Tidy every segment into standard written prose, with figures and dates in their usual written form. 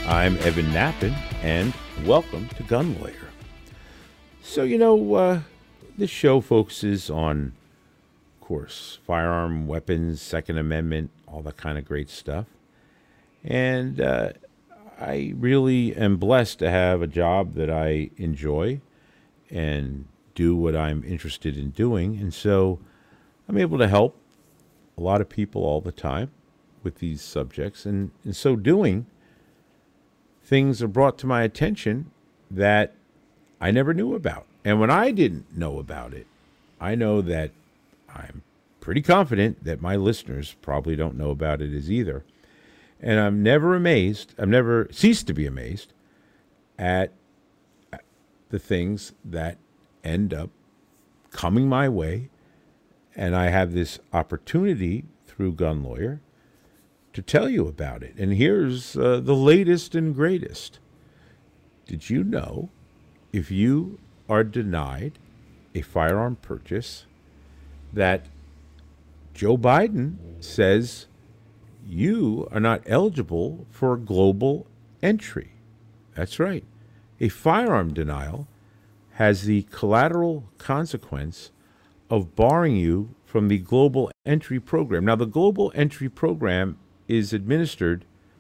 I'm Evan Knappen, and welcome to Gun Lawyer. So, this show focuses on, of course, firearm, weapons, Second Amendment, all that kind of great stuff. And I really am blessed to have a job that I enjoy and do what I'm interested in doing. And so I'm able to help a lot of people all the time with these subjects. And in so doing, things are brought to my attention that I never knew about. And when I didn't know about it, I know that I'm pretty confident that my listeners probably don't know about it as either. And I'm never ceased to be amazed at the things that end up coming my way. And I have this opportunity through Gun Lawyer to tell you about it. And here's the latest and greatest. Did you know if you are denied a firearm purchase that Joe Biden says you are not eligible for global entry? That's right. A firearm denial has the collateral consequence of barring you from the global entry program. Now, the global entry program is administered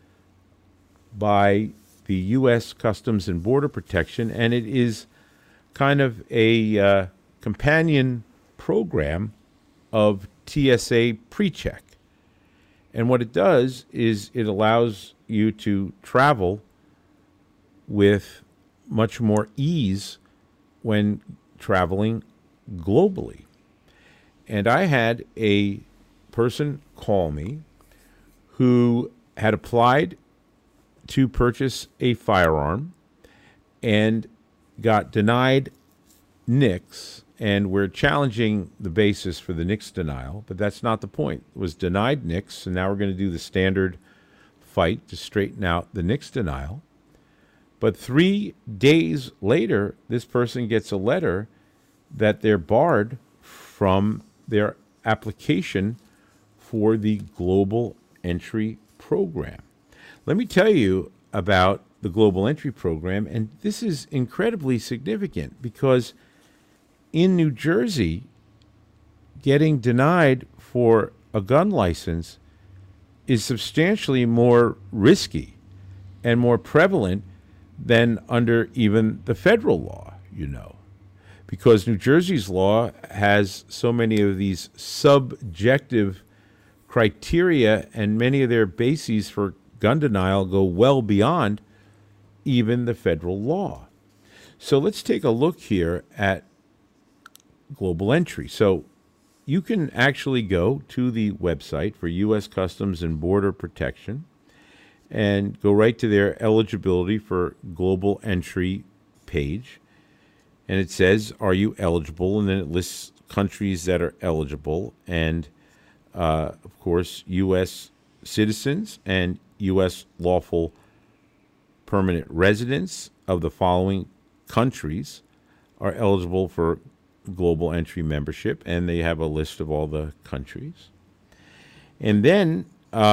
by the U.S. Customs and Border Protection, and it is kind of a companion program of TSA PreCheck. And what it does is it allows you to travel with much more ease when traveling globally. And I had a person call me who had applied to purchase a firearm and got denied NICS, and we're challenging the basis for the NICS denial, but that's not the point. It was denied NICS, and now we're going to do the standard fight to straighten out the NICS denial. But 3 days later, this person gets a letter that they're barred from their application for the global entry program. Let me tell you about the global entry program, and this is incredibly significant because in New Jersey, getting denied for a gun license is substantially more risky and more prevalent than under even the federal law, because New Jersey's law has so many of these subjective criteria, and many of their bases for gun denial go well beyond even the federal law. So let's take a look here at global entry. So you can actually go to the website for U.S. Customs and Border Protection and go right to their eligibility for global entry page. And it says, are you eligible? And then it lists countries that are eligible. And, of course, U.S. citizens and U.S. lawful permanent residents of the following countries are eligible for global entry membership. And they have a list of all the countries. And then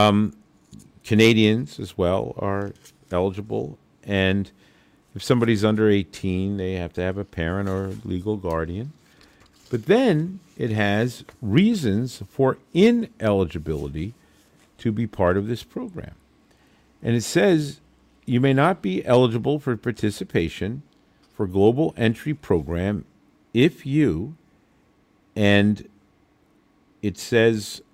Canadians as well are eligible. And if somebody's under 18, they have to have a parent or legal guardian. But then it has reasons for ineligibility to be part of this program. And it says you may not be eligible for participation for global entry program if you, and it says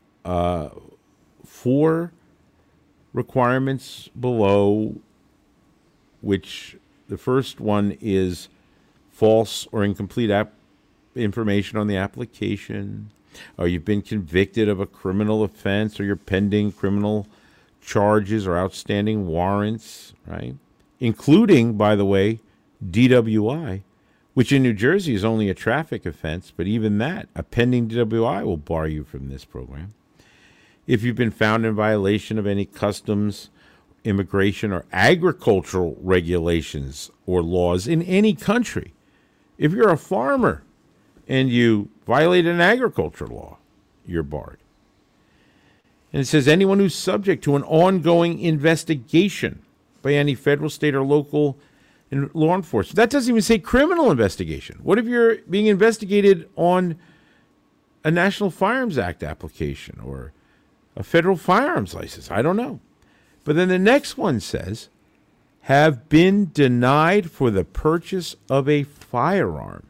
4 requirements below, which the first one is false or incomplete information on the application, or you've been convicted of a criminal offense, or you're pending criminal charges or outstanding warrants, right? Including, by the way, DWI, which in New Jersey is only a traffic offense, but even that, a pending DWI will bar you from this program. If you've been found in violation of any customs, immigration, or agricultural regulations or laws in any country, if you're a farmer and you violate an agriculture law, you're barred. And it says anyone who's subject to an ongoing investigation by any federal, state, or local law enforcement. That doesn't even say criminal investigation. What if you're being investigated on a National Firearms Act application or a federal firearms license? I don't know. But then the next one says, have been denied for the purchase of a firearm.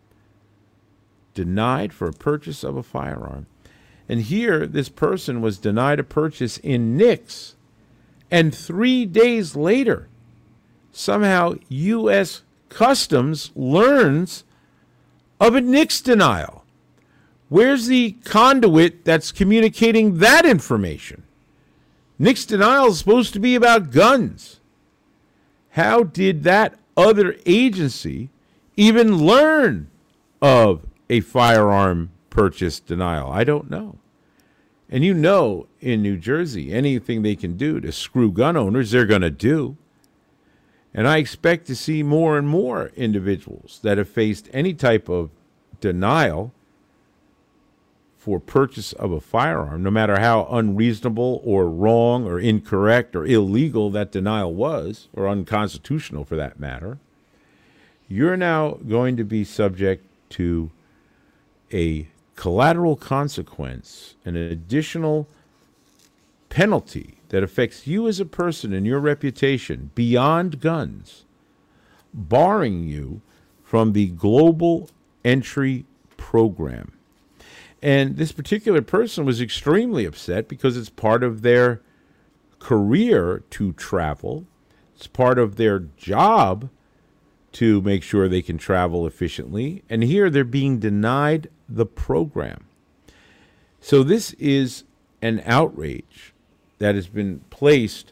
Denied for a purchase of a firearm. And here, this person was denied a purchase in NICS. And 3 days later, somehow U.S. Customs learns of a NICS denial. Where's the conduit that's communicating that information? NICS denial is supposed to be about guns. How did that other agency even learn of a firearm purchase denial? I don't know. And you know, in New Jersey, anything they can do to screw gun owners, they're going to do. And I expect to see more and more individuals that have faced any type of denial for purchase of a firearm, no matter how unreasonable or wrong or incorrect or illegal that denial was, or unconstitutional for that matter. You're now going to be subject to a collateral consequence, an additional penalty that affects you as a person and your reputation beyond guns, barring you from the global entry program. And this particular person was extremely upset because it's part of their career to travel. It's part of their job to make sure they can travel efficiently. And here they're being denied the program. So this is an outrage that has been placed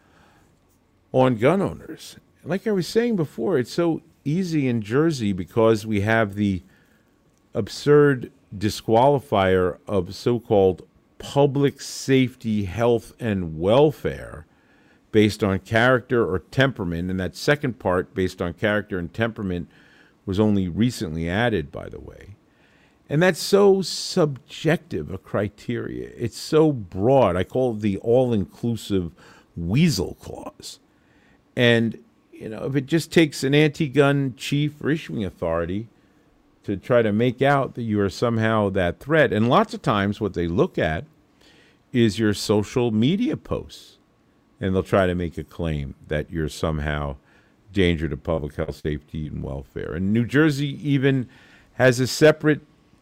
on gun owners. Like I was saying before, it's so easy in Jersey because we have the absurd disqualifier of so-called public safety, health, and welfare based on character or temperament. And that second part, based on character and temperament, was only recently added, by the way. And that's so subjective a criteria. It's so broad. I call it the all-inclusive weasel clause. And, you know, if it just takes an anti-gun chief or issuing authority to try to make out that you are somehow that threat. And lots of times what they look at is your social media posts. And they'll try to make a claim that you're somehow danger to public health, safety, and welfare. And New Jersey even has a separate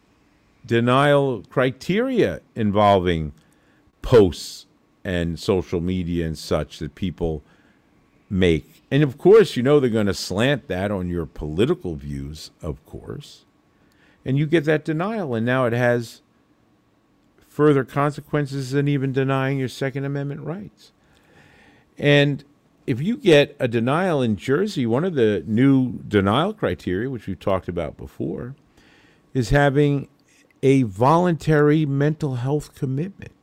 denial criteria involving posts and social media and such that people make. And of course, you know they're going to slant that on your political views, of course. And you get that denial, and now it has further consequences than even denying your Second Amendment rights. And if you get a denial in Jersey, one of the new denial criteria, which we've talked about before, is having a voluntary mental health commitment.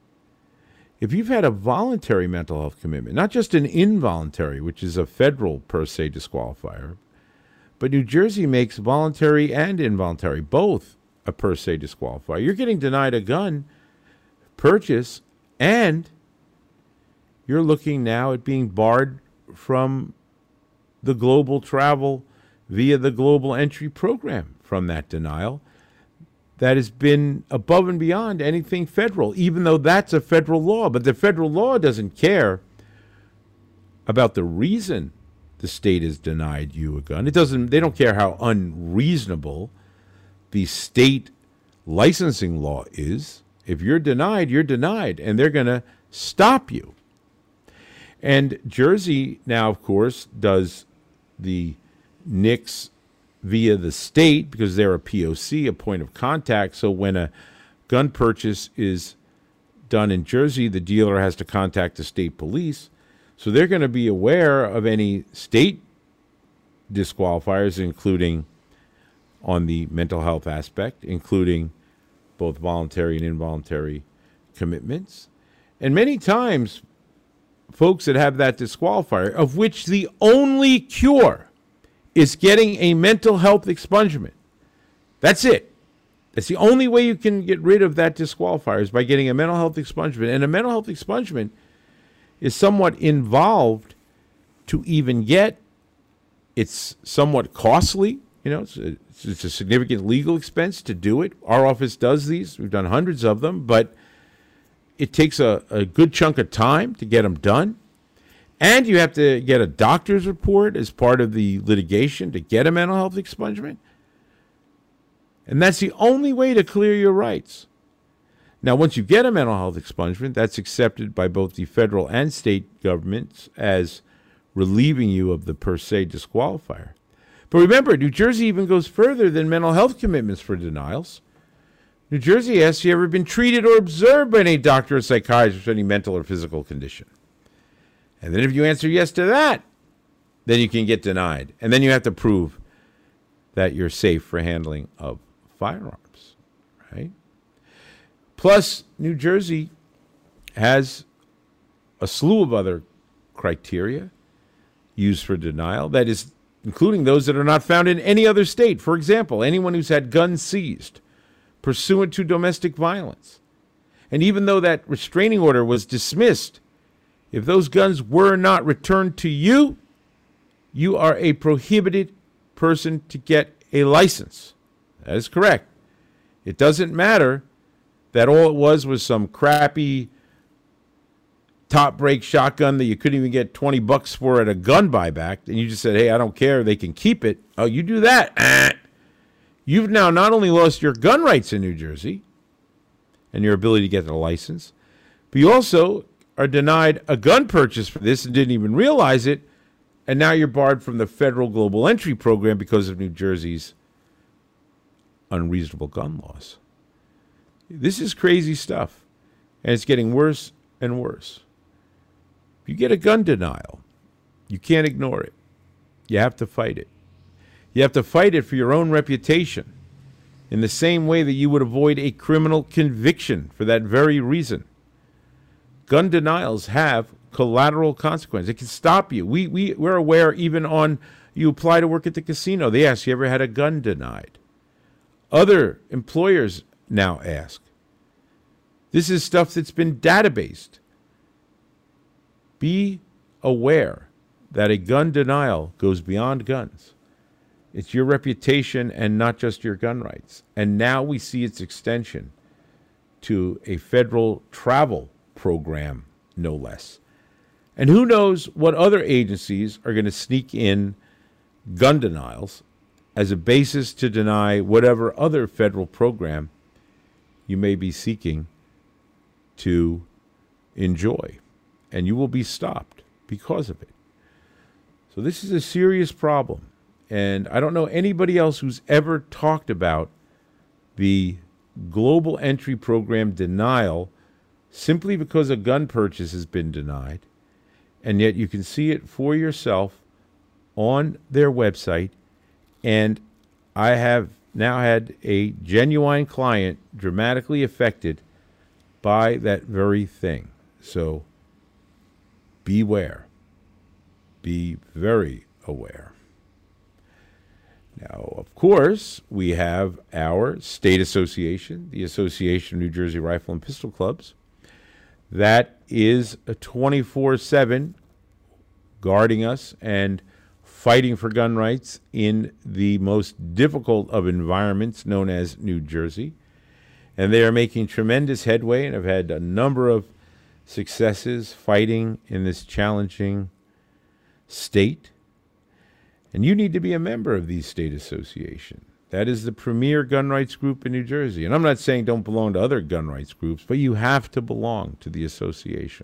If you've had a voluntary mental health commitment, not just an involuntary, which is a federal per se disqualifier, but New Jersey makes voluntary and involuntary, both a per se disqualifier. You're getting denied a gun purchase, and you're looking now at being barred from the global travel via the global entry program from that denial. That has been above and beyond anything federal, even though that's a federal law. But the federal law doesn't care about the reason the state has denied you a gun. They don't care how unreasonable the state licensing law is. If you're denied, you're denied, and they're going to stop you. And Jersey now, of course, does the NICS via the state because they're a POC, a point of contact. So when a gun purchase is done in Jersey, the dealer has to contact the state police. So they're going to be aware of any state disqualifiers, including on the mental health aspect, including both voluntary and involuntary commitments. And many times, folks that have that disqualifier, of which the only cure is getting a mental health expungement. That's it. That's the only way you can get rid of that disqualifier is by getting a mental health expungement. And a mental health expungement is somewhat involved to even get. It's somewhat costly. It's a significant legal expense to do it. Our office does these. We've done hundreds of them, but it takes a good chunk of time to get them done. And you have to get a doctor's report as part of the litigation to get a mental health expungement. And that's the only way to clear your rights. Now, once you get a mental health expungement, that's accepted by both the federal and state governments as relieving you of the per se disqualifier. But remember, New Jersey even goes further than mental health commitments for denials. New Jersey asks you ever been treated or observed by any doctor or psychiatrist for any mental or physical condition. And then if you answer yes to that, then you can get denied. And then you have to prove that you're safe for handling of firearms, right? Plus, New Jersey has a slew of other criteria used for denial, that is, including those that are not found in any other state. For example, anyone who's had guns seized pursuant to domestic violence. And even though that restraining order was dismissed, if those guns were not returned to you, you are a prohibited person to get a license. That is correct. It doesn't matter that all it was some crappy top brake shotgun that you couldn't even get $20 for at a gun buyback, and you just said, hey, I don't care, they can keep it. Oh, you do that. You've now not only lost your gun rights in New Jersey and your ability to get the license, but you also are denied a gun purchase for this and didn't even realize it, and now you're barred from the federal global entry program because of New Jersey's unreasonable gun laws. This is crazy stuff, and it's getting worse and worse. If you get a gun denial, you can't ignore it. You have to fight it. You have to fight it for your own reputation, in the same way that you would avoid a criminal conviction for that very reason. Gun denials have collateral consequences. It can stop you. We're aware even on, you apply to work at the casino, they ask you ever had a gun denied. Other employers now ask. This is stuff that's been databased. Be aware that a gun denial goes beyond guns. It's your reputation and not just your gun rights. And now we see its extension to a federal travel program, no less. And who knows what other agencies are going to sneak in gun denials as a basis to deny whatever other federal program you may be seeking to enjoy. And you will be stopped because of it. So this is a serious problem. And I don't know anybody else who's ever talked about the global entry program denial simply because a gun purchase has been denied. And yet you can see it for yourself on their website. And I have now had a genuine client dramatically affected by that very thing. So beware. Be very aware. Now, of course, we have our state association, the Association of New Jersey Rifle and Pistol Clubs. That is a 24/7 guarding us and fighting for gun rights in the most difficult of environments known as New Jersey. And they are making tremendous headway and have had a number of successes fighting in this challenging state. And you need to be a member of the state association. That is the premier gun rights group in New Jersey. And I'm not saying don't belong to other gun rights groups, but you have to belong to the association.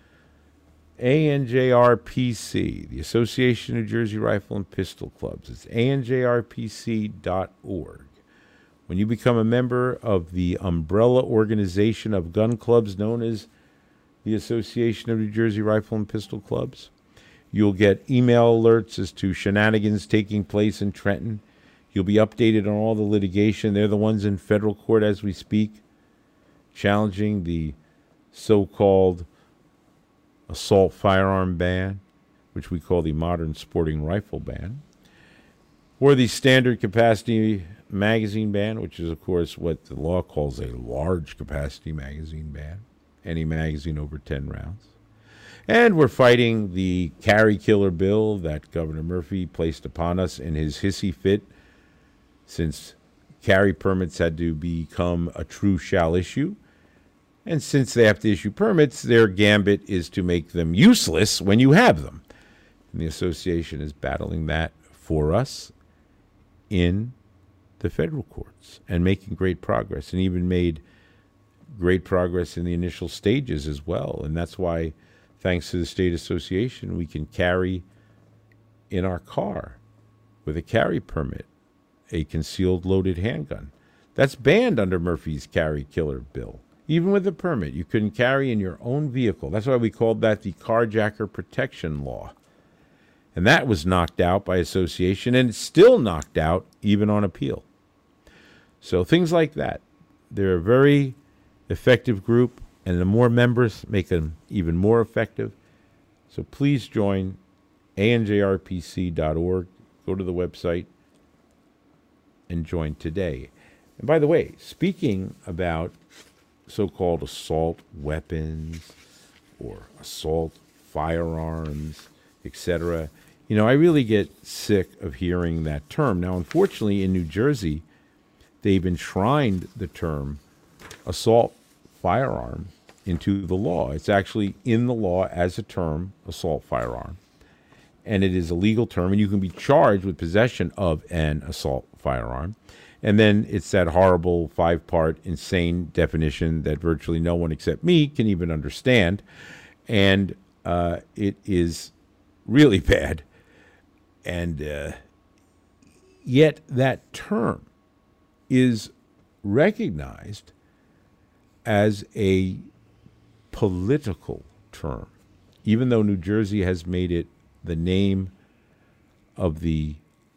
ANJRPC, the Association of New Jersey Rifle and Pistol Clubs. It's ANJRPC.org. When you become a member of the umbrella organization of gun clubs known as the Association of New Jersey Rifle and Pistol Clubs, you'll get email alerts as to shenanigans taking place in Trenton. You'll be updated on all the litigation. They're the ones in federal court as we speak, challenging the so-called assault firearm ban, which we call the modern sporting rifle ban, or the standard capacity magazine ban, which is, of course, what the law calls a large capacity magazine ban, any magazine over 10 rounds. And we're fighting the carry killer bill that Governor Murphy placed upon us in his hissy fit, since carry permits had to become a true shall issue. And since they have to issue permits, their gambit is to make them useless when you have them. And the association is battling that for us in the federal courts and making great progress, and even made great progress in the initial stages as well. And that's why, thanks to the state association, we can carry in our car with a carry permit a concealed loaded handgun. That's banned under Murphy's carry killer bill. Even with a permit, you couldn't carry in your own vehicle. That's why we called that the carjacker protection law. And that was knocked out by association, and it's still knocked out even on appeal. So things like that. They're a very effective group, and the more members make them even more effective. So please join anjrpc.org. Go to the website and join today. And by the way, speaking about so-called assault weapons or assault firearms, etc., I really get sick of hearing that term. Now, unfortunately, in New Jersey, they've enshrined the term assault firearm into the law. It's actually in the law as a term, assault firearm. And it is a legal term, and you can be charged with possession of an assault firearm. And then it's that horrible 5-part insane definition that virtually no one except me can even understand. And it is really bad. And yet that term is recognized as a political term, even though New Jersey has made it the name of the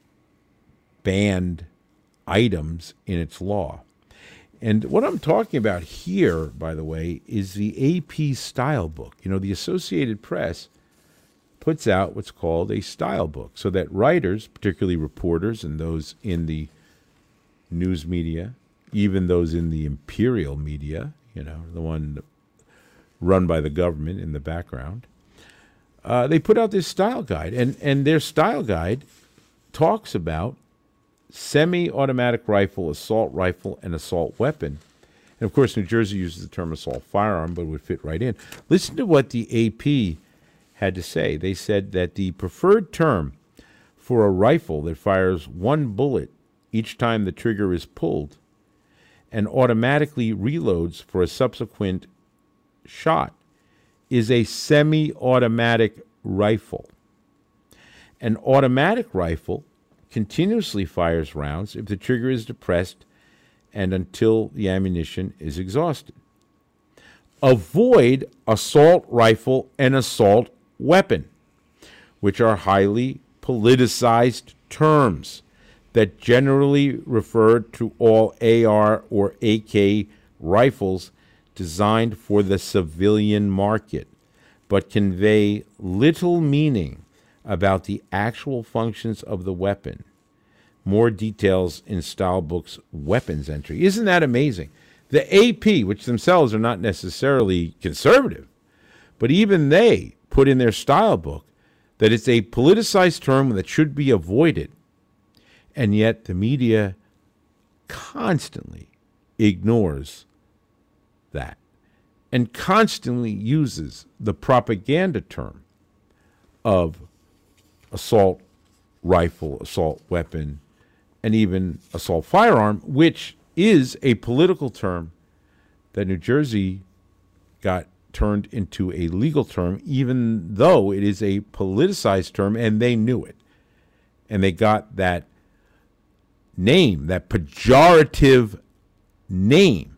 banned items in its law. And what I'm talking about here, by the way, is the AP Style Book. The Associated Press puts out what's called a style book so that writers, particularly reporters and those in the news media, even those in the imperial media, the one run by the government in the background, they put out this style guide. And their style guide talks about semi-automatic rifle, assault rifle, and assault weapon. And, of course, New Jersey uses the term assault firearm, but it would fit right in. Listen to what the AP had to say. They said that the preferred term for a rifle that fires one bullet each time the trigger is pulled and automatically reloads for a subsequent shot is a semi-automatic rifle. An automatic rifle continuously fires rounds if the trigger is depressed and until the ammunition is exhausted. Avoid assault rifle and assault weapon, which are highly politicized terms that generally refer to all AR or AK rifles designed for the civilian market, but convey little meaning about the actual functions of the weapon. More details in Stylebook's weapons entry. Isn't that amazing? The AP, which themselves are not necessarily conservative, but even they put in their Stylebook that it's a politicized term that should be avoided. And yet the media constantly ignores that and constantly uses the propaganda term of assault rifle, assault weapon, and even assault firearm, which is a political term that New Jersey got turned into a legal term, even though it is a politicized term, and they knew it. And they got that name, that pejorative name,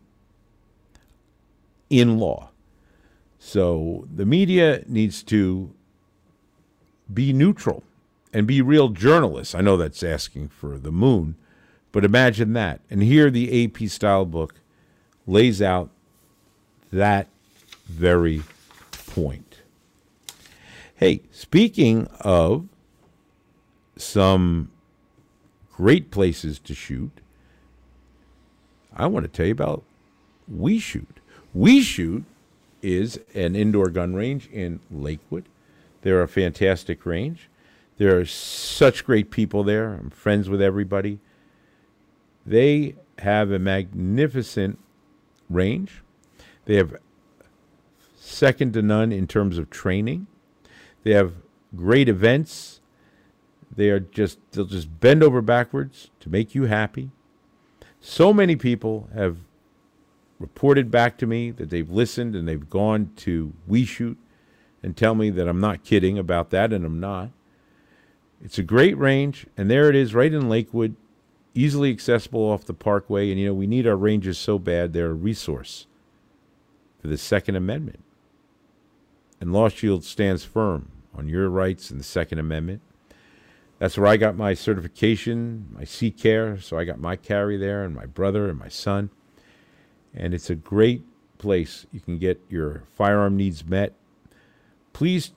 in law. So the media needs to be neutral and be real journalists. I know that's asking for the moon, but imagine that. And here the AP Style Book lays out that very point. Hey, speaking of some great places to shoot, I want to tell you about We Shoot. We Shoot is an indoor gun range in Lakewood. They're a fantastic range. There are such great people there. I'm friends with everybody. They have a magnificent range. They have second to none in terms of training. They have great events. They'll just bend over backwards to make you happy. So many people have reported back to me that they've listened and they've gone to We Shoot and tell me that I'm not kidding about that, and I'm not. It's a great range, and there it is right in Lakewood, easily accessible off the Parkway. And, we need our ranges so bad. They're a resource for the Second Amendment. And Law Shield stands firm on your rights in the Second Amendment. That's where I got my certification, my CCAR, so I got my carry there, and my brother and my son. And it's a great place. You can get your firearm needs met. Please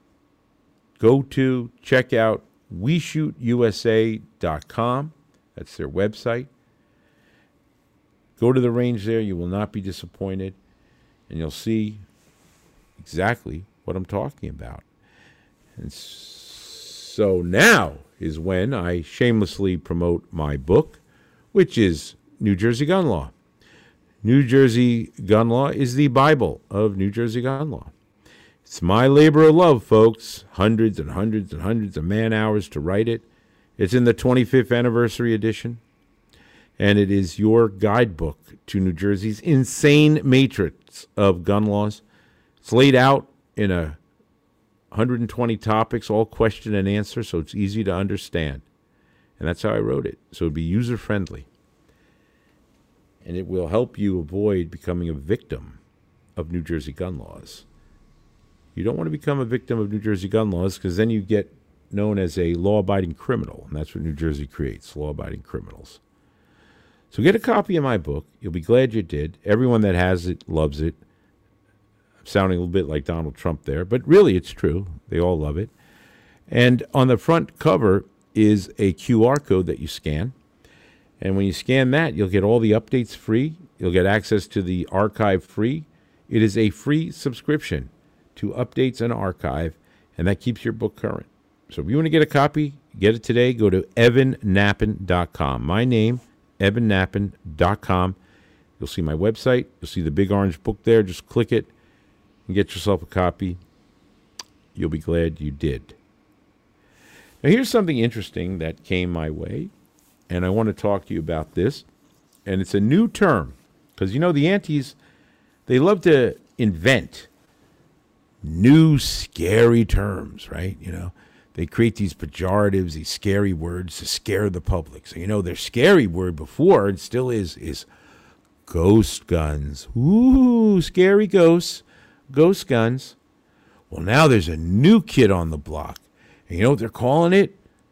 check out WeShootUSA.com. That's their website. Go to the range there. You will not be disappointed. And you'll see exactly what I'm talking about. And so now is when I shamelessly promote my book, which is New Jersey Gun Law. New Jersey Gun Law is the Bible of New Jersey gun law. It's my labor of love, folks. Hundreds and hundreds and hundreds of man-hours to write it. It's in the 25th anniversary edition, and it is your guidebook to New Jersey's insane matrix of gun laws. It's laid out in 120 topics, all question and answer, so it's easy to understand. And that's how I wrote it, so it'd be user-friendly. And it will help you avoid becoming a victim of New Jersey gun laws. You don't want to become a victim of New Jersey gun laws, because then you get known as a law-abiding criminal, and that's what New Jersey creates, law-abiding criminals. So get a copy of my book. You'll be glad you did. Everyone that has it loves it. I'm sounding a little bit like Donald Trump there, but really it's true. They all love it. And on the front cover is a QR code that you scan. And when you scan that, you'll get all the updates free. You'll get access to the archive free. It is a free subscription to updates and archive, and that keeps your book current. So if you want to get a copy, get it today. Go to evannappen.com. My name, evannappen.com. You'll see my website. You'll see the big orange book there. Just click it and get yourself a copy. You'll be glad you did. Now, here's something interesting that came my way, and I want to talk to you about this. And it's a new term, because, the antis, they love to invent new scary terms, right? They create these pejoratives, these scary words to scare the public. So, their scary word before, and still is ghost guns. Ooh, scary ghosts, ghost guns. Well, now there's a new kid on the block. And you know what they're calling it?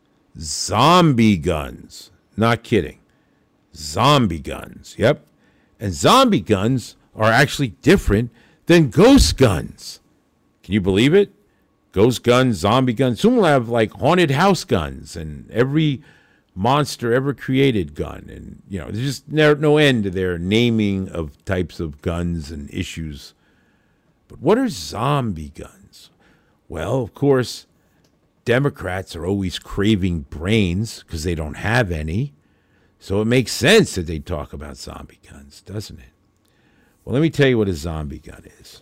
Zombie guns. Not kidding. Zombie guns. Yep. And zombie guns are actually different than ghost guns. Can you believe it? Ghost guns, zombie guns. Soon we'll have like haunted house guns and every monster ever created gun. And, there's just no end to their naming of types of guns and issues. But what are zombie guns? Well, of course, Democrats are always craving brains because they don't have any. So it makes sense that they talk about zombie guns, doesn't it? Well, let me tell you what a zombie gun is.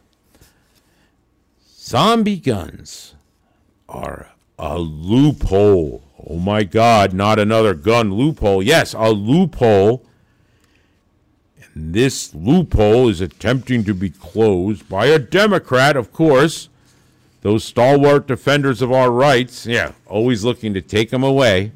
Zombie guns are a loophole. Oh, my God, not another gun loophole. Yes, a loophole. And this loophole is attempting to be closed by a Democrat, of course. Those stalwart defenders of our rights, always looking to take them away.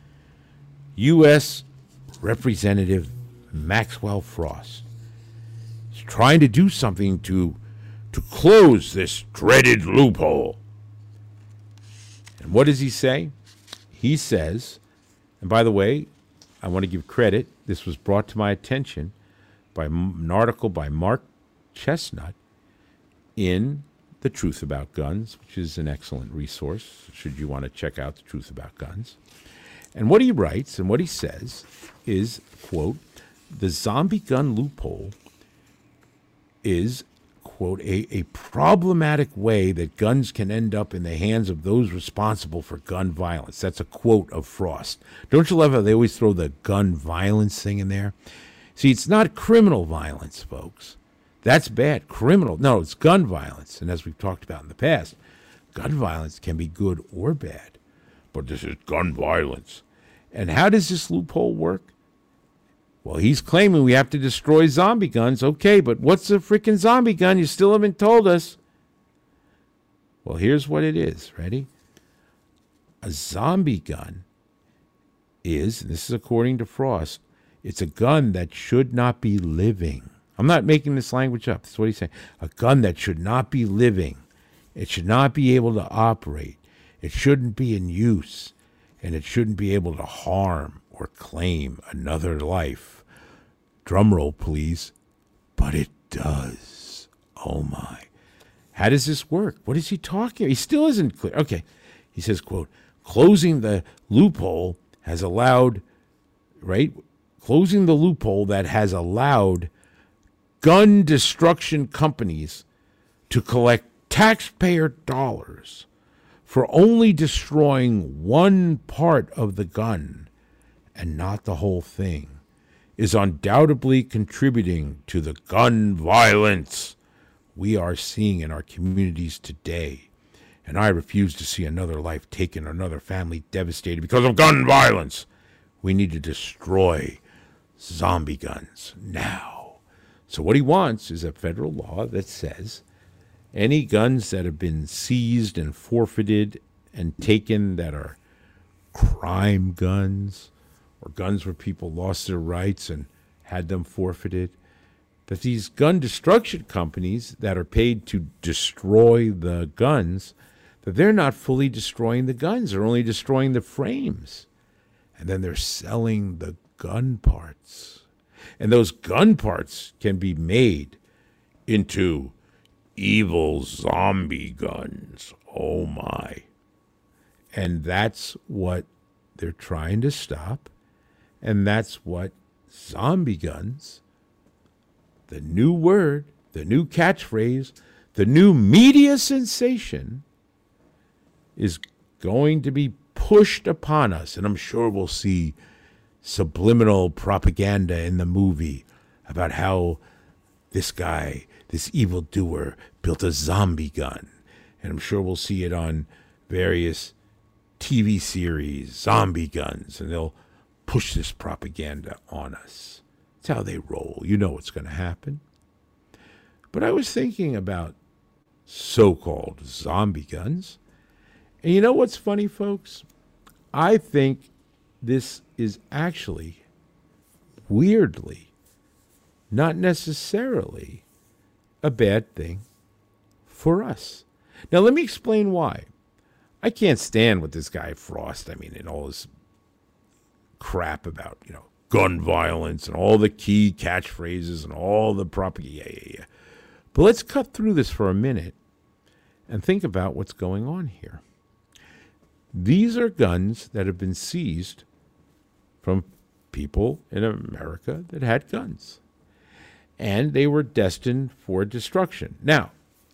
U.S. Representative Maxwell Frost is trying to do something to close this dreaded loophole. And what does he say? He says, and by the way, I want to give credit. This was brought to my attention by an article by Mark Chestnut in The Truth About Guns, which is an excellent resource should you want to check out The Truth About Guns. And what he writes and what he says is, quote, the zombie gun loophole is quote, a problematic way that guns can end up in the hands of those responsible for gun violence. That's a quote of Frost. Don't you love how they always throw the gun violence thing in there? See, it's not criminal violence, folks. That's bad. Criminal. No, it's gun violence. And as we've talked about in the past, gun violence can be good or bad. But this is gun violence. And how does this loophole work? Well, he's claiming we have to destroy zombie guns. Okay, but what's a freaking zombie gun? You still haven't told us. Well, here's what it is. Ready? A zombie gun is, and this is according to Frost, it's a gun that should not be living. I'm not making this language up. That's what he's saying. A gun that should not be living. It should not be able to operate. It shouldn't be in use. And it shouldn't be able to harm or claim another life. Drum roll, please. But it does. Oh, my. How does this work? What is he talking about? He still isn't clear. Okay. He says, quote, closing the loophole has allowed, right? Closing the loophole that has allowed gun destruction companies to collect taxpayer dollars for only destroying one part of the gun and not the whole thing is undoubtedly contributing to the gun violence we are seeing in our communities today. And I refuse to see another life taken or another family devastated because of gun violence. We need to destroy zombie guns now. So what he wants is a federal law that says any guns that have been seized and forfeited and taken that are crime guns or guns where people lost their rights and had them forfeited, that these gun destruction companies that are paid to destroy the guns, that they're not fully destroying the guns. They're only destroying the frames. And then they're selling the gun parts. And those gun parts can be made into evil zombie guns. Oh, my. And that's what they're trying to stop. And that's what zombie guns, the new word, the new catchphrase, the new media sensation, is going to be pushed upon us. And I'm sure we'll see subliminal propaganda in the movie about how this guy, this evildoer, built a zombie gun. And I'm sure we'll see it on various TV series, zombie guns, and they'll push this propaganda on us. It's how they roll. You know what's going to happen. But I was thinking about so-called zombie guns. And you know what's funny, folks? I think this is actually, weirdly, not necessarily a bad thing for us. Now, let me explain why. I can't stand with this guy Frost, and all his crap about, gun violence and all the key catchphrases and all the propaganda. Yeah. But let's cut through this for a minute and think about what's going on here. These are guns that have been seized from people in America that had guns. And they were destined for destruction. Now,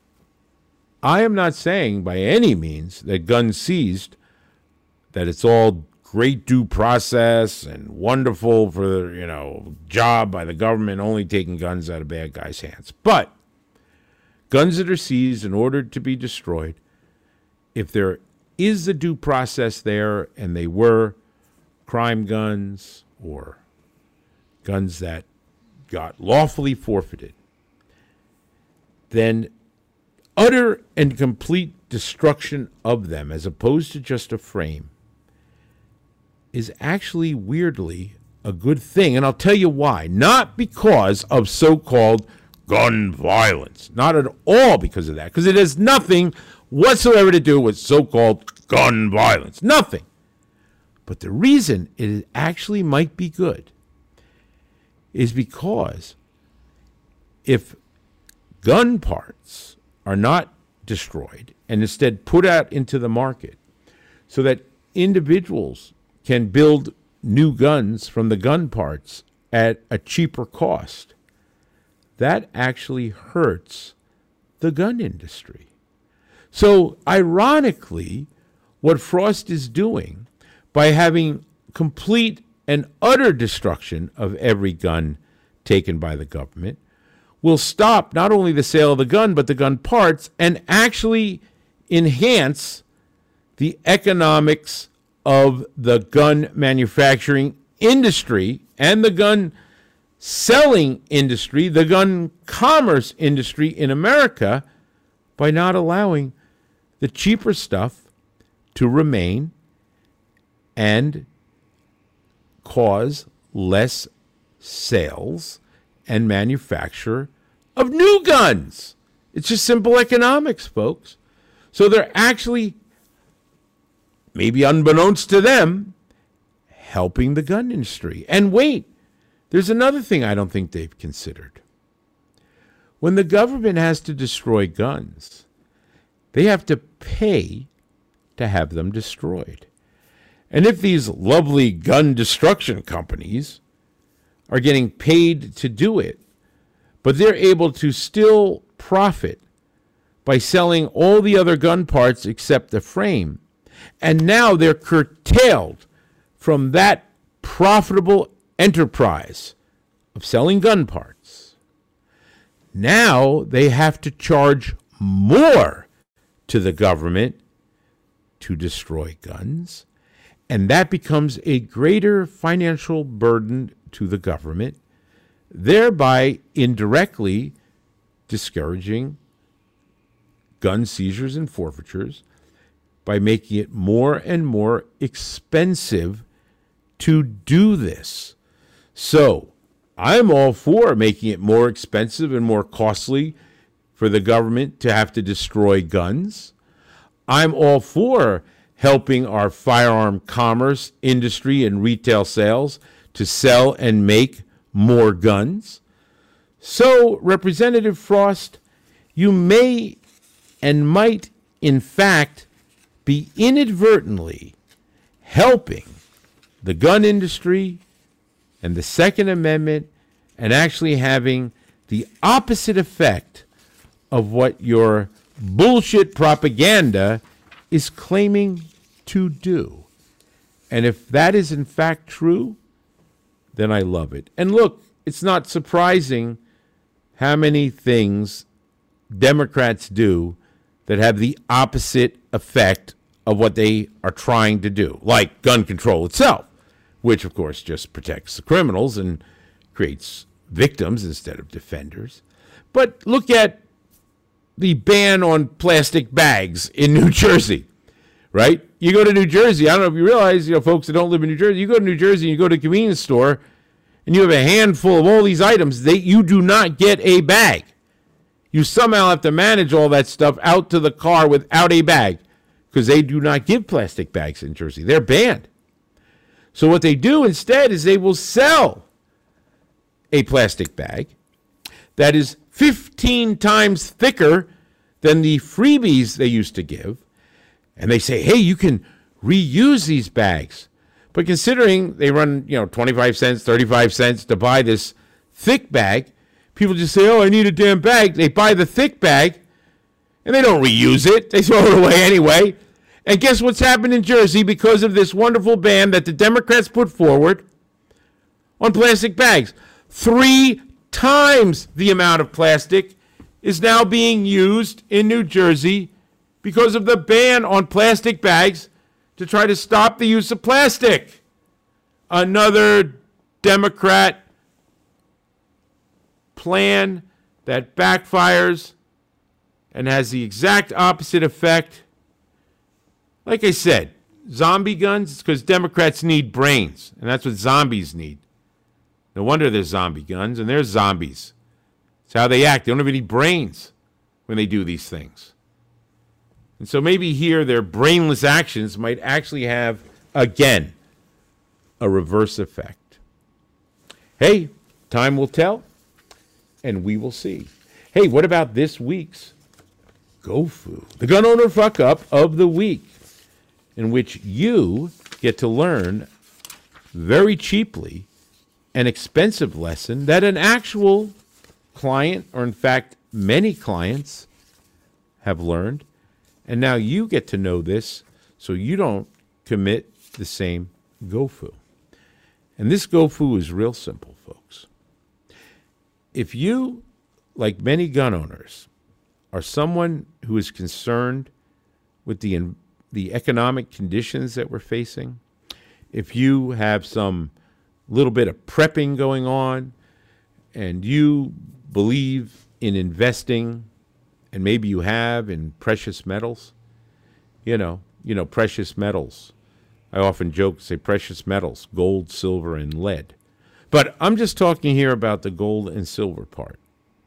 I am not saying by any means that guns seized, that it's all great due process and wonderful for the, job by the government only taking guns out of bad guys' hands. But guns that are seized and ordered to be destroyed, if there is the due process there and they were crime guns or guns that got lawfully forfeited, then utter and complete destruction of them, as opposed to just a frame, is actually weirdly a good thing. And I'll tell you why. Not because of so-called gun violence. Not at all because of that. Because it has nothing whatsoever to do with so-called gun violence. Nothing. But the reason it actually might be good is because if gun parts are not destroyed and instead put out into the market so that individuals can build new guns from the gun parts at a cheaper cost, that actually hurts the gun industry. So, ironically, what Frost is doing by having complete and utter destruction of every gun taken by the government will stop not only the sale of the gun, but the gun parts, and actually enhance the economics of the gun manufacturing industry and the gun selling industry, the gun commerce industry in America, by not allowing the cheaper stuff to remain and cause less sales and manufacture of new guns. It's just simple economics, folks. So they're actually, maybe unbeknownst to them, helping the gun industry. And wait, there's another thing I don't think they've considered. When the government has to destroy guns, they have to pay to have them destroyed. And if these lovely gun destruction companies are getting paid to do it, but they're able to still profit by selling all the other gun parts except the frame, and now they're curtailed from that profitable enterprise of selling gun parts. Now they have to charge more to the government to destroy guns, and that becomes a greater financial burden to the government, thereby indirectly discouraging gun seizures and forfeitures by making it more and more expensive to do this. So I'm all for making it more expensive and more costly for the government to have to destroy guns. I'm all for helping our firearm commerce industry and retail sales to sell and make more guns. So, Representative Frost, you may and might, in fact, be inadvertently helping the gun industry and the Second Amendment and actually having the opposite effect of what your bullshit propaganda is claiming to do. And if that is in fact true, then I love it. And look, it's not surprising how many things Democrats do that have the opposite effect of what they are trying to do, like gun control itself, which of course just protects the criminals and creates victims instead of defenders. But look at the ban on plastic bags in New Jersey, right? You go to New Jersey, I don't know if you realize, folks that don't live in New Jersey, you go to New Jersey and you go to a convenience store and you have a handful of all these items, you do not get a bag. You somehow have to manage all that stuff out to the car without a bag because they do not give plastic bags in Jersey. They're banned. So what they do instead is they will sell a plastic bag that is 15 times thicker than the freebies they used to give. And they say, hey, you can reuse these bags. But considering they run, 25 cents, 35 cents to buy this thick bag, people just say, oh, I need a damn bag. They buy the thick bag, and they don't reuse it. They throw it away anyway. And guess what's happened in Jersey because of this wonderful ban that the Democrats put forward on plastic bags? 3 times the amount of plastic is now being used in New Jersey because of the ban on plastic bags to try to stop the use of plastic. Another Democrat plan that backfires and has the exact opposite effect. Like I said, zombie guns, it's because Democrats need brains, and that's what zombies need. No wonder there's zombie guns, and there's zombies. It's how they act. They don't have any brains when they do these things. And so maybe here their brainless actions might actually have, again, a reverse effect. Hey, time will tell, and we will see. Hey, what about this week's GoFu, the gun owner fuck up of the week, in which you get to learn very cheaply an expensive lesson that an actual client, or in fact many clients, have learned, and now you get to know this so you don't commit the same GoFu. And this GoFu is real simple, folks. If you, like many gun owners, are someone who is concerned with the economic conditions that we're facing, if you have some little bit of prepping going on and you believe in investing, and maybe you have in precious metals, precious metals. I often joke, say precious metals, gold, silver, and lead. But I'm just talking here about the gold and silver part.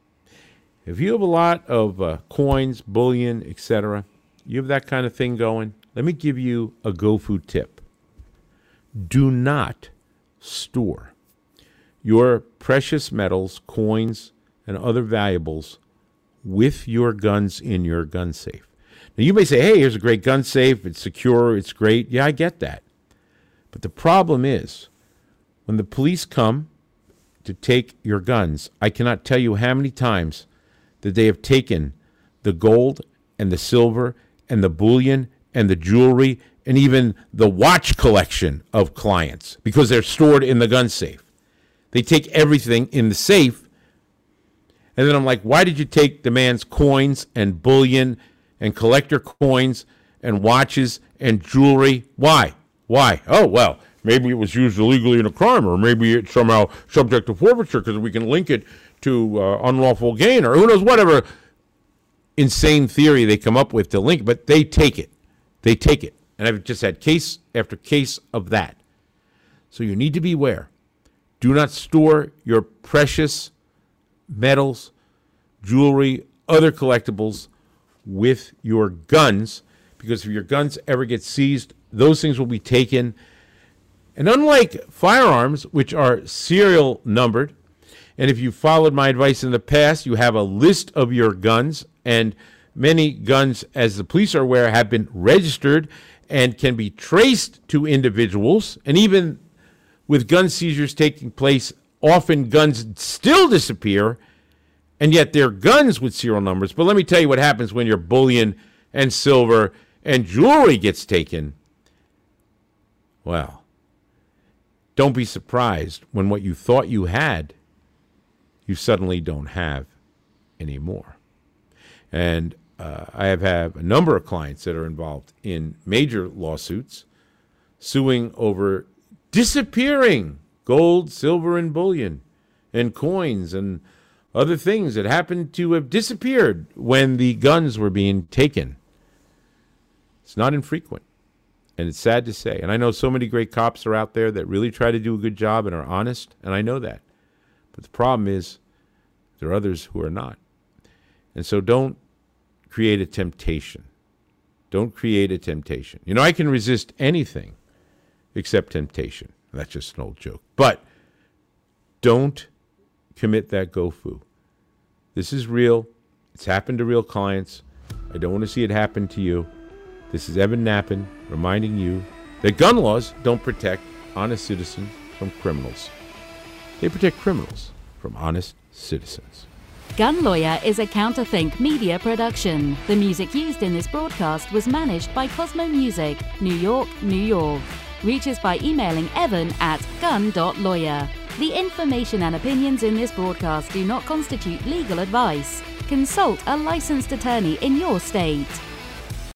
If you have a lot of coins, bullion, etc., you have that kind of thing going, let me give you a GoFu tip. Do not store your precious metals, coins, and other valuables with your guns in your gun safe. Now, you may say, hey, here's a great gun safe. It's secure. It's great. Yeah, I get that. But the problem is, when the police come to take your guns, I cannot tell you how many times that they have taken the gold and the silver and the bullion and the jewelry and even the watch collection of clients because they're stored in the gun safe. They take everything in the safe. And then I'm like, why did you take the man's coins and bullion and collector coins and watches and jewelry? Why? Oh, well, maybe it was used illegally in a crime, or maybe it's somehow subject to forfeiture because we can link it to unlawful gain, or who knows, whatever insane theory they come up with to link, but they take it. They take it. And I've just had case after case of that. So you need to beware. Do not store your precious metals, jewelry, other collectibles with your guns, because if your guns ever get seized, those things will be taken. And unlike firearms, which are serial numbered, and if you followed my advice in the past, you have a list of your guns, and many guns, as the police are aware, have been registered and can be traced to individuals, and even with gun seizures taking place, often guns still disappear, and yet they're guns with serial numbers. But let me tell you what happens when your bullion and silver and jewelry gets taken. Well, don't be surprised when what you thought you had, you suddenly don't have anymore. And I have had a number of clients that are involved in major lawsuits suing over disappearing gold, silver, and bullion and coins and other things that happened to have disappeared when the guns were being taken. It's not infrequent, and it's sad to say. And I know so many great cops are out there that really try to do a good job and are honest, and I know that. But the problem is there are others who are not. And so don't create a temptation. Don't create a temptation. I can resist anything except temptation. That's just an old joke. But don't commit that GoFu. This is real. It's happened to real clients. I don't want to see it happen to you. This is Evan Nappen reminding you that gun laws don't protect honest citizens from criminals. They protect criminals from honest citizens. Gun Lawyer is a Counterthink media production. The music used in this broadcast was managed by Cosmo Music, New York, New York. Reach us by emailing evan@gun.lawyer. The information and opinions in this broadcast do not constitute legal advice. Consult a licensed attorney in your state.